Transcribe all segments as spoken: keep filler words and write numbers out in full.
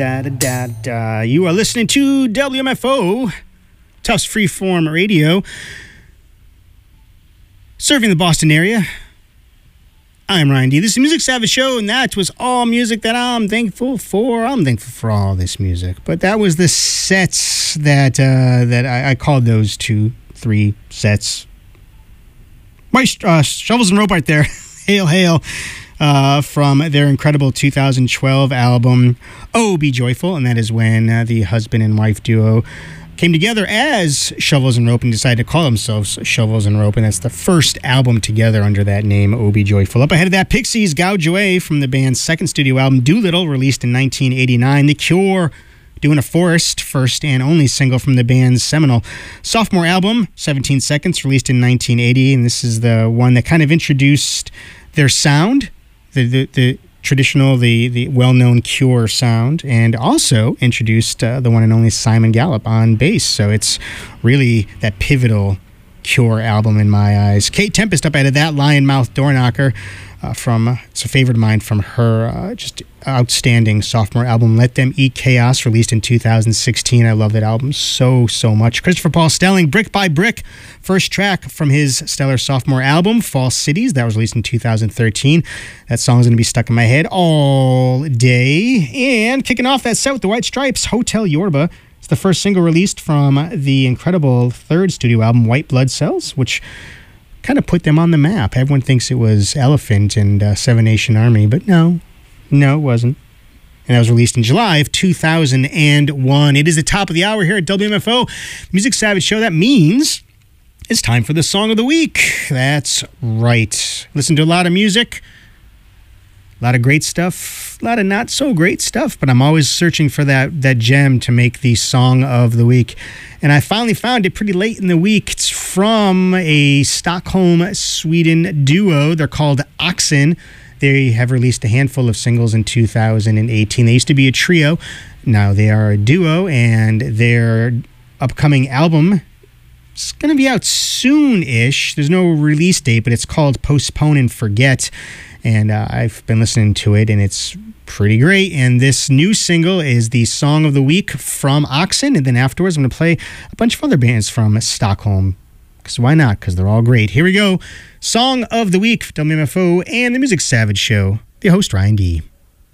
da da da. You are listening to W M F O, Tufts Freeform Radio, serving the Boston area. I'm Ryan D. This is Music Savage Show, and that was all music that I'm thankful for. I'm thankful for all this music, but that was the sets that uh, that I, I called those two, three sets. My uh, Shovels and Rope right there. Hail, hail. Uh, from their incredible two thousand twelve album, Oh Be Joyful, and that is when uh, the husband and wife duo came together as Shovels and Rope and decided to call themselves Shovels and Rope, and that's the first album together under that name, Oh Be Joyful. Up ahead of that, Pixies' Gouge Away from the band's second studio album, Doolittle, released in nineteen eighty-nine. The Cure, Doing a Forest, first and only single from the band's seminal sophomore album, seventeen seconds, released in nineteen eighty, and this is the one that kind of introduced their sound, the the, the traditional, the, the well-known Cure sound, and also introduced uh, the one and only Simon Gallup on bass. So it's really that pivotal Cure album in my eyes. Kate Tempest up out of that, Lion Mouth Door Knocker, uh, from, uh, it's a favorite of mine from her uh, just outstanding sophomore album, Let Them Eat Chaos, released in two thousand sixteen. I love that album so, so much. Christopher Paul Stelling, Brick by Brick, first track from his stellar sophomore album, False Cities, that was released in two thousand thirteen. That song's going to be stuck in my head all day. And kicking off that set with the White Stripes, Hotel Yorba. It's the first single released from the incredible third studio album, White Blood Cells, which kind of put them on the map. Everyone thinks it was Elephant and uh, Seven Nation Army, but no. No, it wasn't. And that was released in July of two thousand one. It is the top of the hour here at W M F O, Music Savage Show. That means it's time for the Song of the Week. That's right. Listen to a lot of music, a lot of great stuff, a lot of not so great stuff, but I'm always searching for that, that gem to make the Song of the Week. And I finally found it pretty late in the week. It's from a Stockholm, Sweden duo. They're called Oxen. They have released a handful of singles in two thousand eighteen. They used to be a trio. Now they are a duo, and their upcoming album is going to be out soon-ish. There's no release date, but it's called Postpone and Forget. And uh, I've been listening to it, and it's pretty great. And this new single is the Song of the Week from Oxen. And then afterwards, I'm going to play a bunch of other bands from Stockholm. Because why not? Because they're all great. Here we go. Song of the Week for W M F O and the Music Savage Show. The host, Ryan D.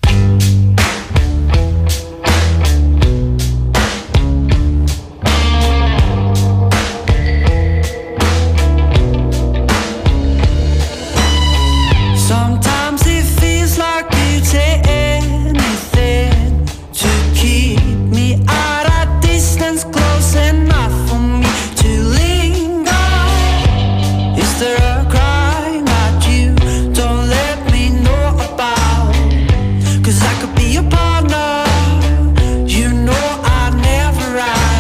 Sometimes it feels like you take anything to keep me at a distance close enough for me to linger. Is there a crime that you don't let me know about? 'Cause I could be your partner, you know I'd never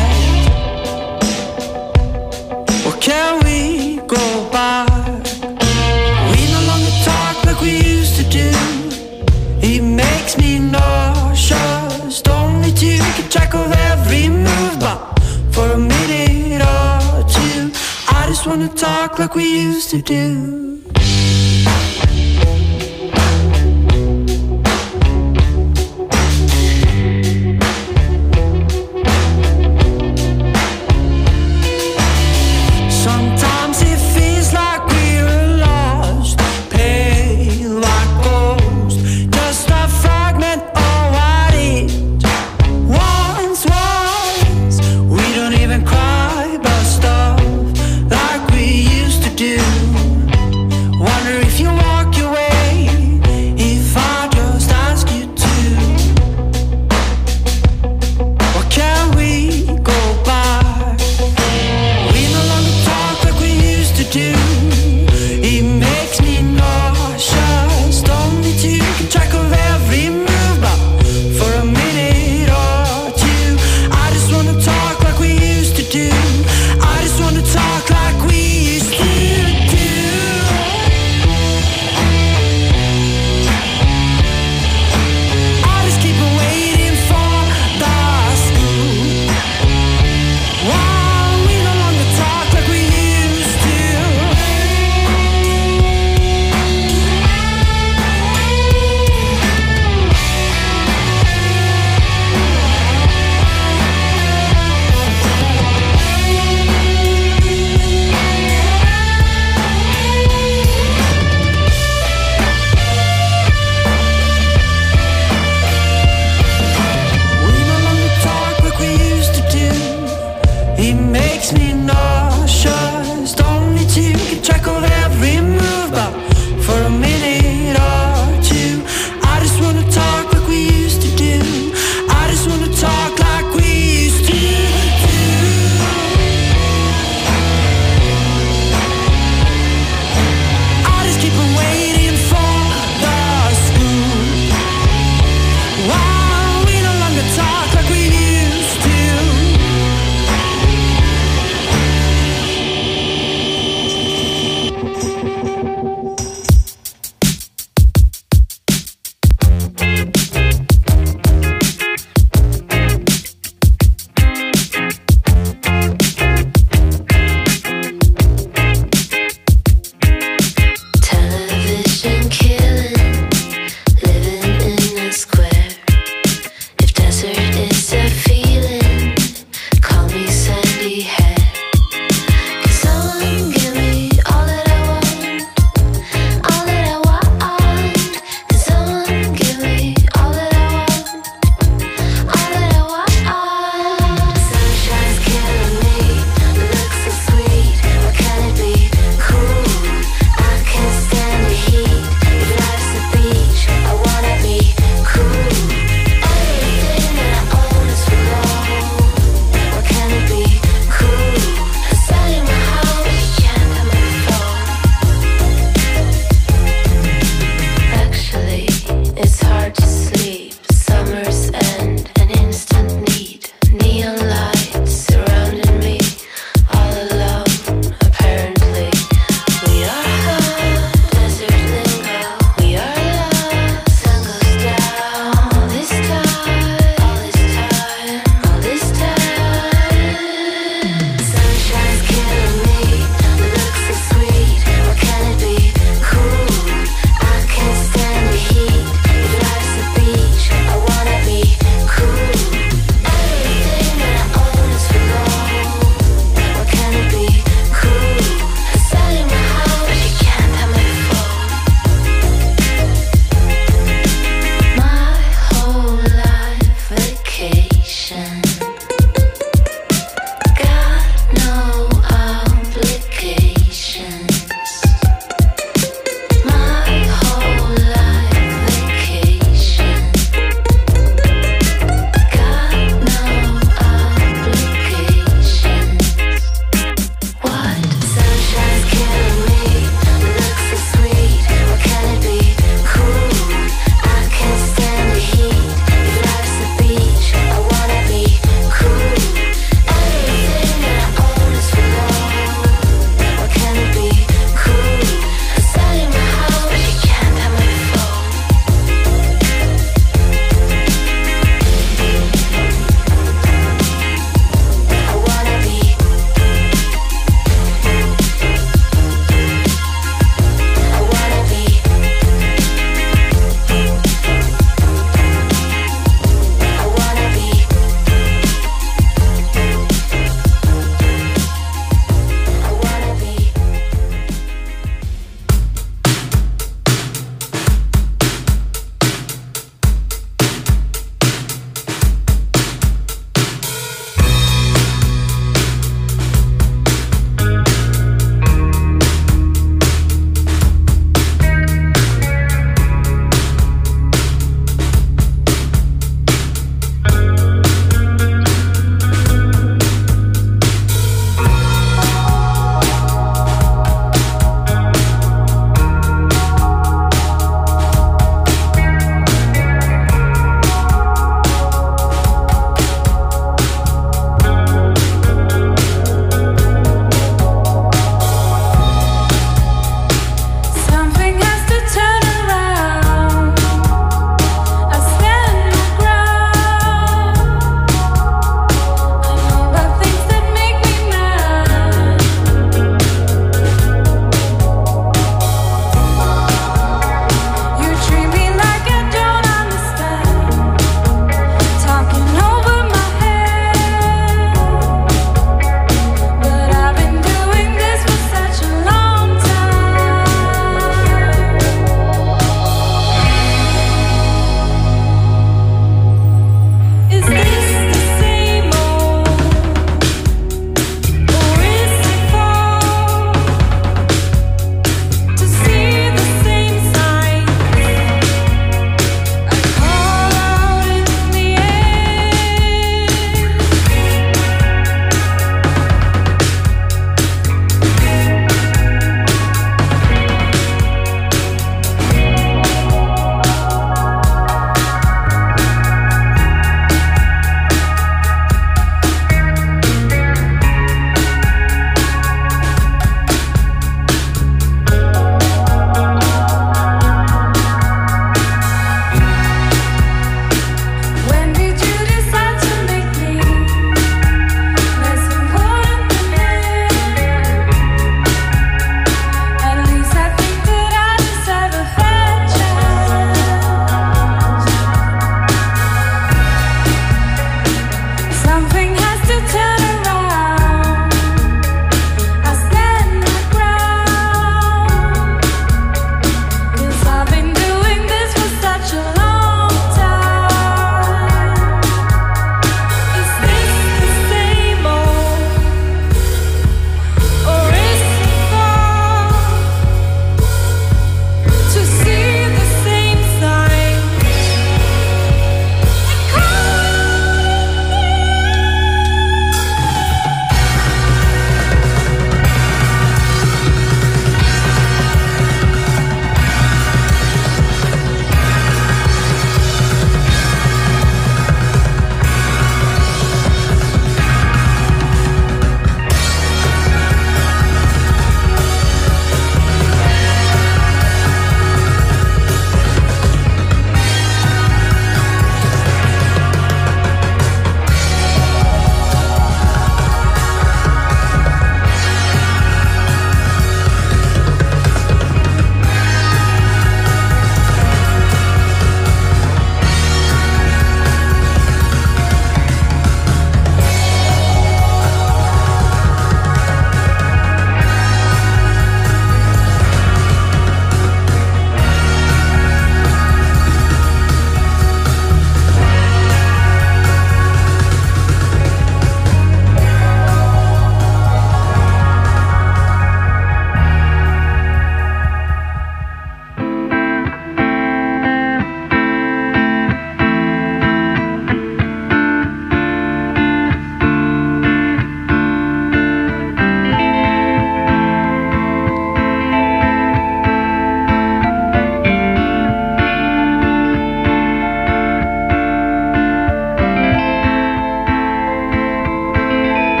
write. Or can we go back? We no longer talk like we used to do. It makes me nauseous. Don't need to keep track of every move, but for a minute or two I just wanna talk like we used to do. Sometimes it feels like we're lost, pale like ghosts, just a fragment of what it once was. We don't even cry about stuff like we used to do. Wonder if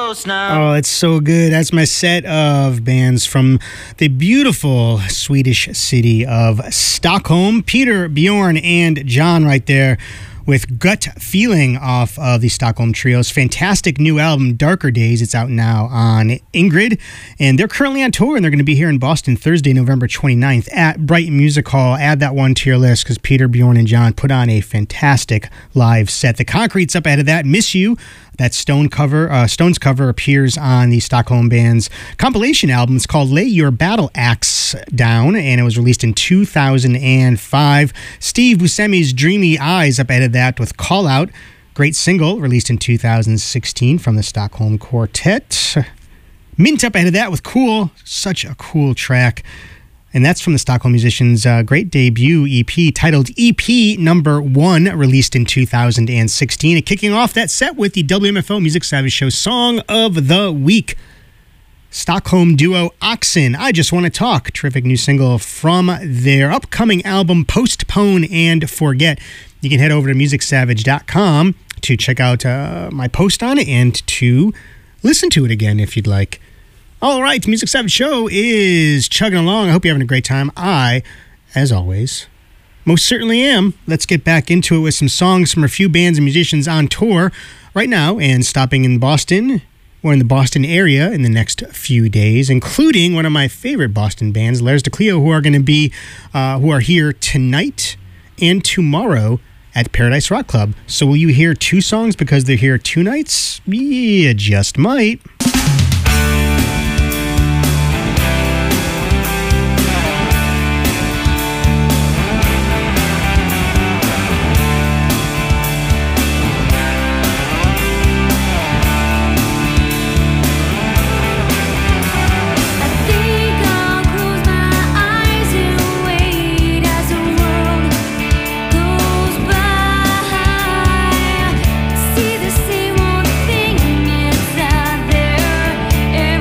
close now. Oh, it's so good. That's my set of bands from the beautiful Swedish city of Stockholm. Peter, Bjorn, and John right there with Gut Feeling off of the Stockholm Trio's fantastic new album, Darker Days. It's out now on Ingrid, and they're currently on tour, and they're going to be here in Boston Thursday, November twenty-ninth at Brighton Music Hall. Add that one to your list because Peter, Bjorn, and John put on a fantastic live set. The Concrete's up ahead of that. Miss You, that Stone cover, uh, Stones cover appears on the Stockholm band's compilation album. It's called Lay Your Battle Axe Down, and it was released in two thousand five. Steve Buscemi's Dreamy Eyes up ahead of that with Call Out, great single released in two thousand sixteen from the Stockholm Quartet. Mint up ahead of that with Cool, such a cool track. And that's from the Stockholm musicians' uh, great debut E P titled E P number one, released in two thousand sixteen. And kicking off that set with the W M F O Music Savage Show Song of the Week. Stockholm duo Oxen, I Just Want to Talk. Terrific new single from their upcoming album Postpone and Forget. You can head over to music savage dot com to check out uh, my post on it and to listen to it again if you'd like. All right, the Music Savage Show is chugging along. I hope you're having a great time. I, as always, most certainly am. Let's get back into it with some songs from a few bands and musicians on tour right now and stopping in Boston or in the Boston area in the next few days, including one of my favorite Boston bands, Lars de Cleo, who are going to be, uh, who are here tonight and tomorrow at Paradise Rock Club. So will you hear two songs because they're here two nights? Yeah, just might. See the same old thing, it's out there.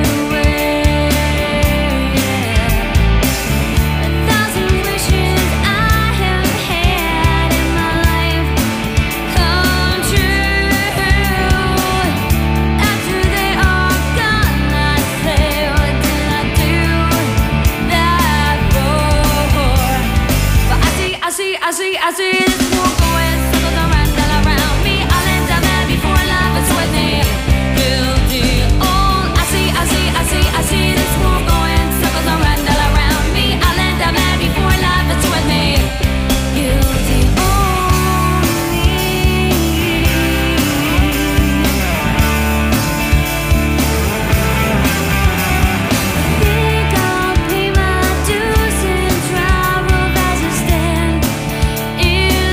In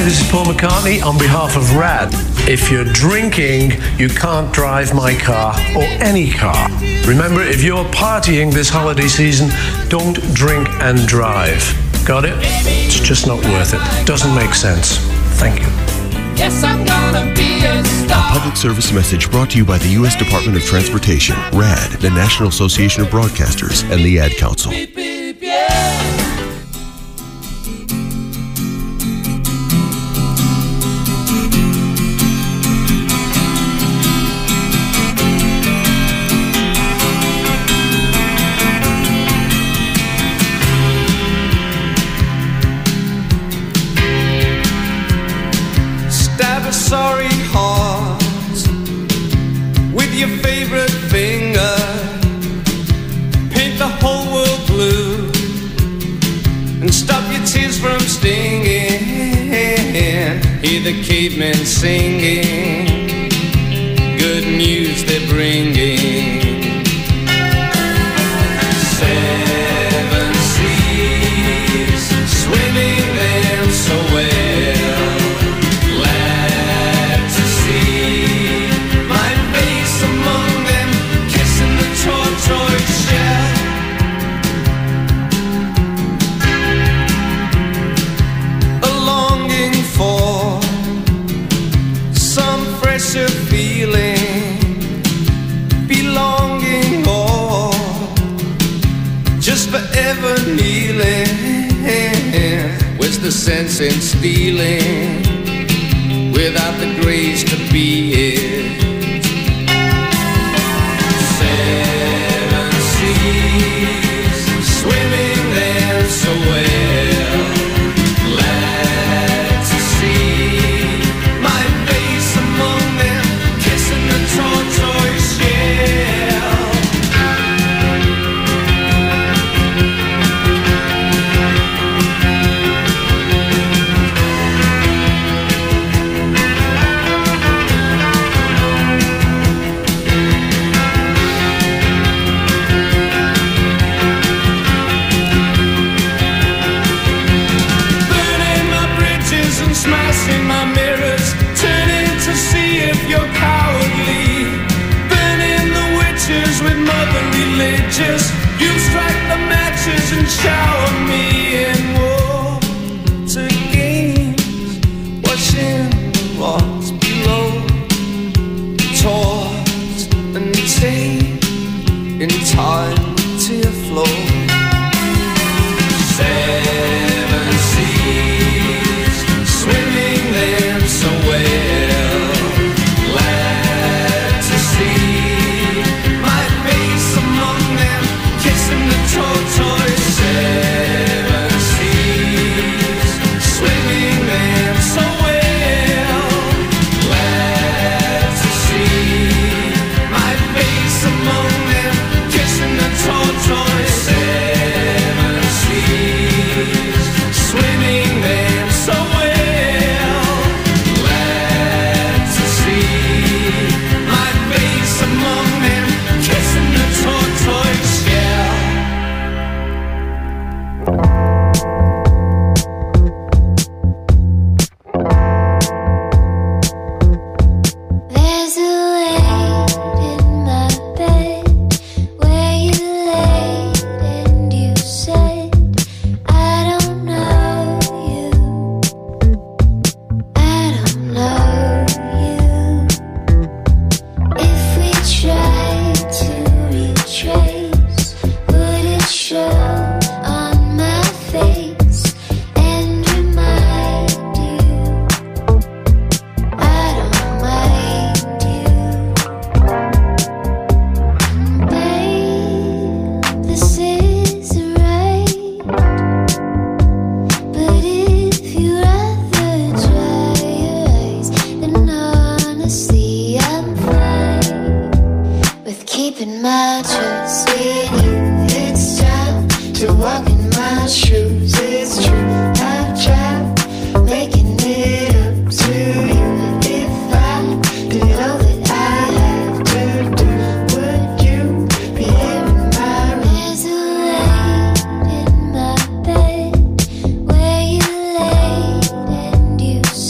this is Paul McCartney on behalf of RAD. If you're drinking, you can't drive my car or any car. Remember, if you're partying this holiday season, don't drink and drive. Got it? It's just not worth it. Doesn't make sense. Thank you. Yes, I'm gonna be a A star. public service message brought to you by the U S Department of Transportation, RAD, the National Association of Broadcasters, and the Ad Council. Beep, beep, yeah. Stab a sorry heart with your favorite finger. Paint the whole world blue and stop your tears from stinging. Hear the cavemen singing, good news they're bringing. Seven seas, swimming them so well. Glad to see my face among them, kissing the tortoise shell. A longing for some fresher feeling, belonging or just forever kneeling. Where's the sense in stealing without the grace to be it? Seven seas, swimming there so well. Glad to see my face among them, kissing the tortoise shell. Burning my bridges and smashing my mirrors, turning to see if you're cowardly. Burning the witches with mother religious. You strike the matches and shower me in water games, watching what's below, tossed and tamed in time to flow. Seven seas, swimming them so well. Glad to see my face among them, kissing the tortoise. Seven seas, swimming them so well. Glad to see my face among them, kissing the tortoise. Seven seas, swimming them so well. Glad to see my face among them, kissing the tortoise shell. There's a light in my bed where you laid and you said, I don't know you, I don't know you. If we tried to retrace, would it show on my face and remind you I don't mind you? Babe, this is right, but if you rather dry your eyes, then honestly I'm fine with keeping my trust in you. It's time to walk in my shoes. It's true, I've tried making it up to you. If I did all that I have to do, would you be here in my room? There's a light in my bed where you laid and you said,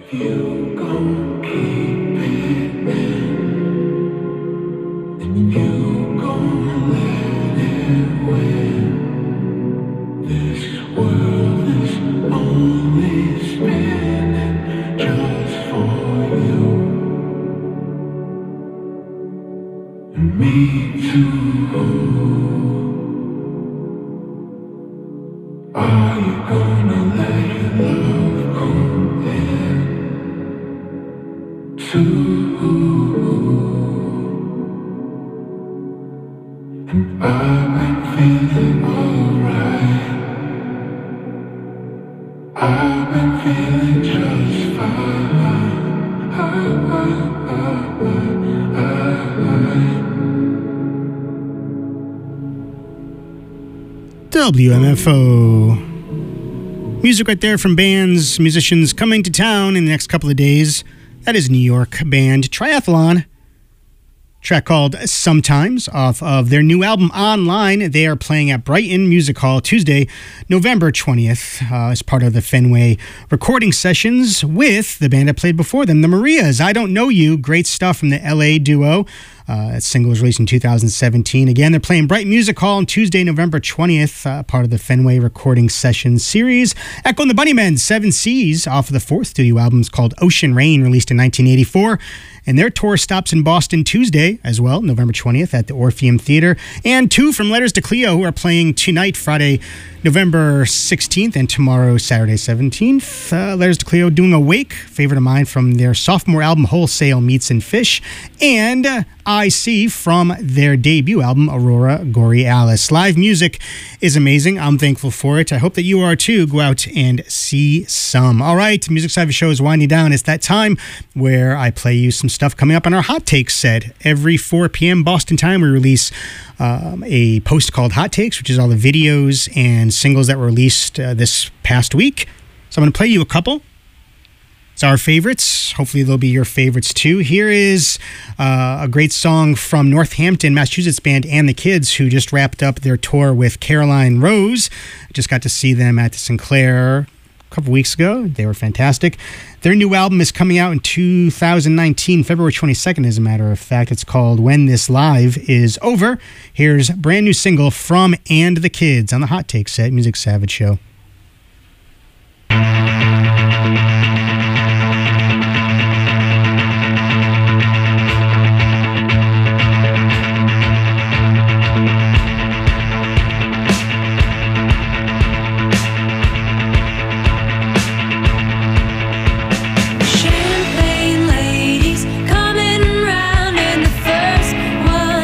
W M F O. Music right there from bands, musicians coming to town in the next couple of days. That is New York band Triathlon. Track called Sometimes off of their new album Online. They are playing at Brighton Music Hall Tuesday, November twentieth, uh, as part of the Fenway recording sessions with the band that played before them, the Marias. I Don't Know You. Great stuff from the L A duo. Uh, that single was released in two thousand seventeen. Again, they're playing Brighton Music Hall on Tuesday, November twentieth, uh, part of the Fenway Recording Sessions series. Echo and the Bunnymen, Seven Seas, off of the fourth studio album called Ocean Rain, released in nineteen eighty-four. And their tour stops in Boston Tuesday as well, November twentieth at the Orpheum Theater. And two from Letters to Cleo, who are playing tonight, Friday, November sixteenth, and tomorrow, Saturday seventeenth. Uh, Letters to Cleo doing Awake, favorite of mine from their sophomore album, Wholesale Meats and Fish. And uh, I See from their debut album, Aurora Borealis. Live music is amazing. I'm thankful for it. I hope that you are too. Go out and see some. All right, Music Savage Show is winding down. It's that time where I play you some stuff coming up on our Hot Takes set. Every four p.m. Boston time, we release um, a post called Hot Takes, which is all the videos and singles that were released uh, this past week. So I'm going to play you a couple. It's our favorites. Hopefully they'll be your favorites too. Here is uh, a great song from Northampton, Massachusetts band And the Kids, who just wrapped up their tour with Caroline Rose. Just got to see them at the Sinclair a couple weeks ago. They were fantastic. Their new album is coming out in two thousand nineteen, February twenty-second, as a matter of fact. It's called When This Live Is Over. Here's a brand new single from And the Kids on the Hot Take set, Music Savage Show.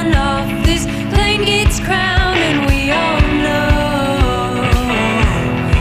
Crown, and we all know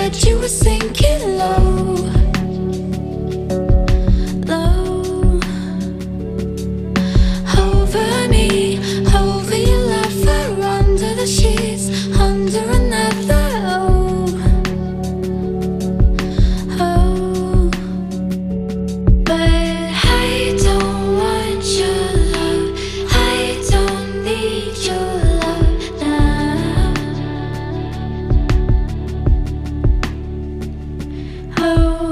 that you were sinking low, low. Over me, over your lover, under the sheets, under another. Oh, oh. But I don't want your love. I don't need your love now. Oh.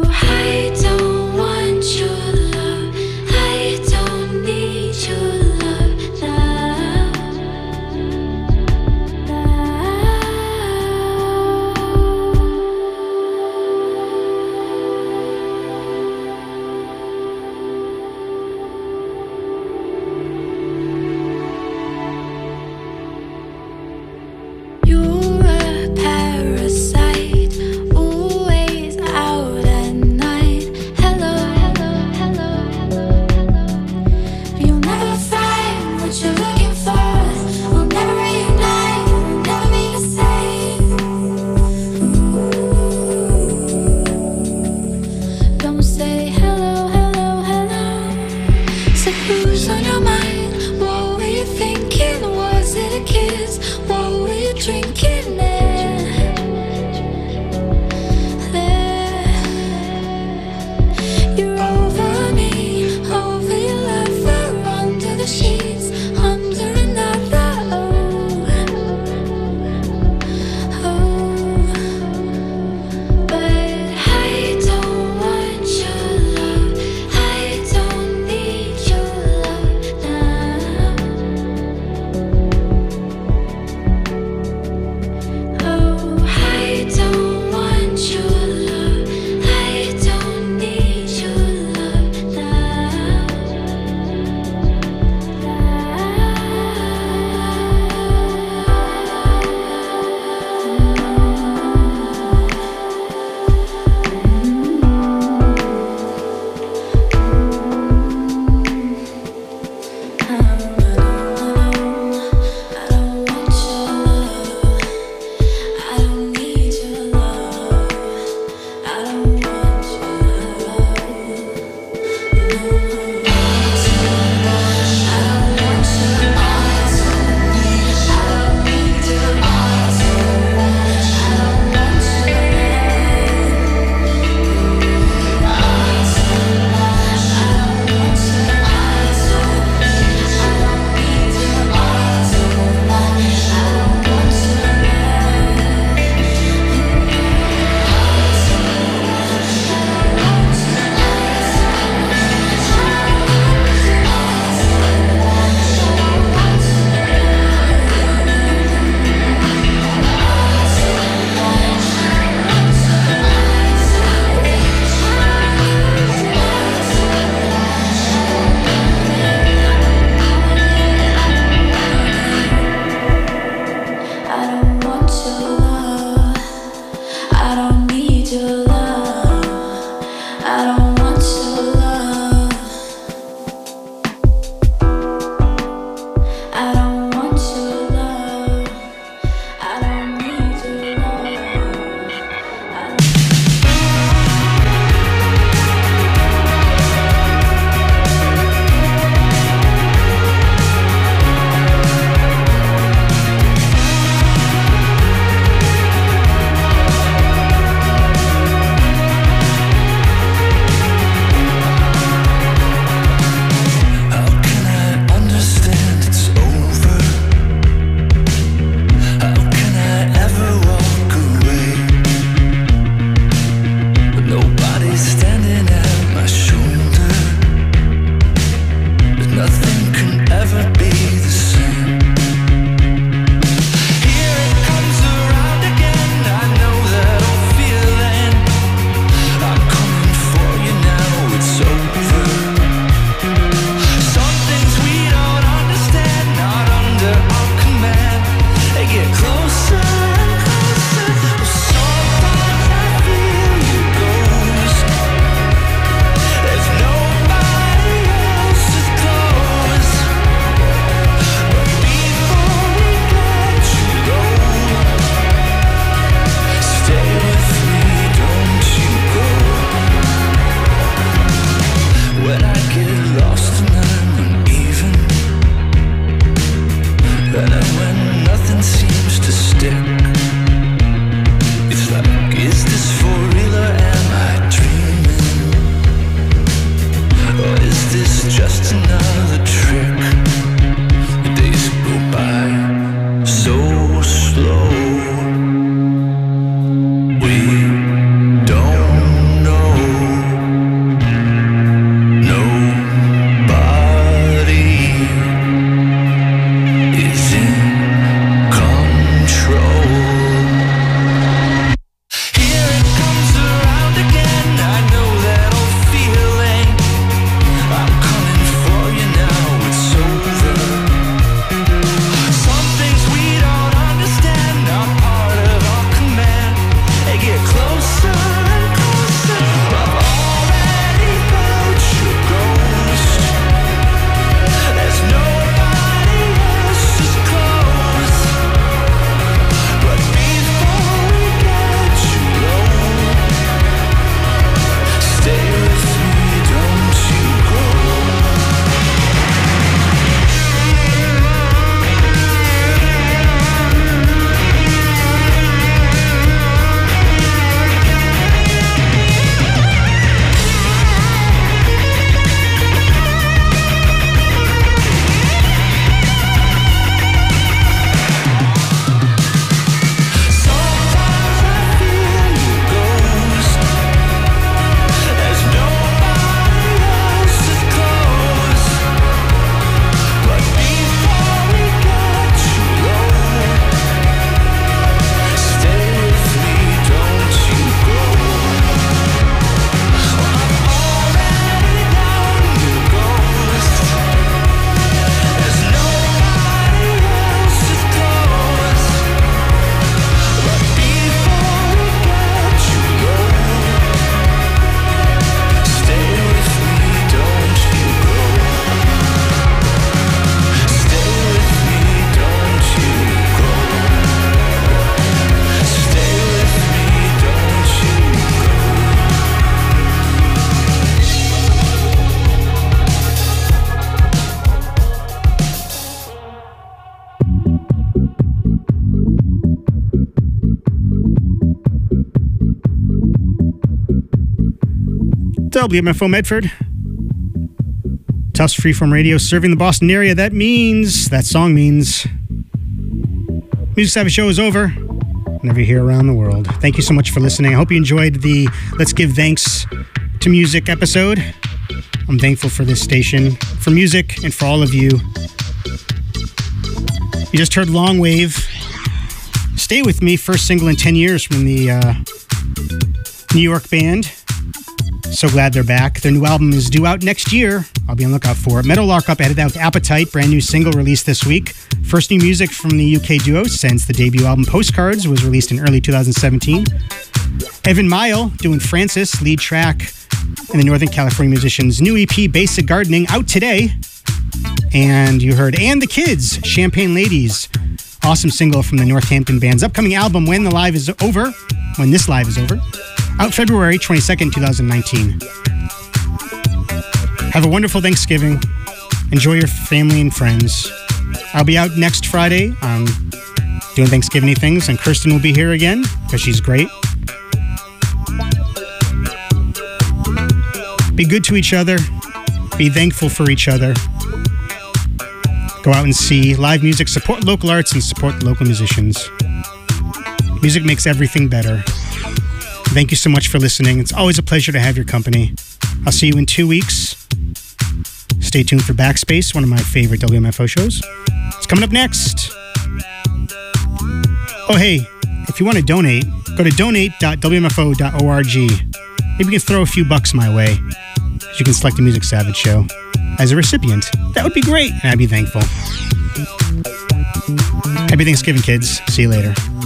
just another trick. The days go by so slow. We don't know. Nobody is in control. Here it comes around again. I know that old feeling. I'm coming for you now. It's over. Some things we don't understand are part of our command. They get closer and closer. I've already felt your ghost. There's nobody else as close. But before we get you low, stay with me, don't you go. Sometimes I feel your ghost. There's nobody else as close. But before we get you low, stay with me, don't you go. I'm already down your ghost. There's nobody else as close. But before we get you low, stay with me, don't you go. Stay with me, don't you go. Stay with me, don't you go. W M F O Medford. Tufts Freeform Radio serving the Boston area. That means, that song means, Music Savage Show is over. Whenever you're here around the world. Thank you so much for listening. I hope you enjoyed the Let's Give Thanks to Music episode. I'm thankful for this station, for music, and for all of you. You just heard Long Wave. Stay With Me, first single in ten years from the uh, New York band. So glad they're back. Their new album is due out next year. I'll be on the lookout for it. Meadowlark up ahead out with Appetite, brand new single released this week. First new music from the U K duo since the debut album Postcards was released in early two thousand seventeen. Evan Mile doing Francis, lead track in the Northern California musicians' new E P Basic Gardening, out today. And you heard And the Kids, Champagne Ladies, awesome single from the Northampton band's upcoming album When the Live is Over, when this live is over, out February twenty-second, twenty nineteen. Have a wonderful Thanksgiving. Enjoy your family and friends. I'll be out next Friday um, doing Thanksgiving things, and Kirsten will be here again because she's great. Be good to each other. Be thankful for each other. Go out and see live music, support local arts, and support local musicians. Music makes everything better. Thank you so much for listening. It's always a pleasure to have your company. I'll see you in two weeks. Stay tuned for Backspace, one of my favorite W M F O shows. It's coming up next. Oh, hey, if you want to donate, go to donate dot w m f o dot org. Maybe you can throw a few bucks my way. You can select a Music Savage show as a recipient. That would be great, and I'd be thankful. Happy Thanksgiving, kids. See you later.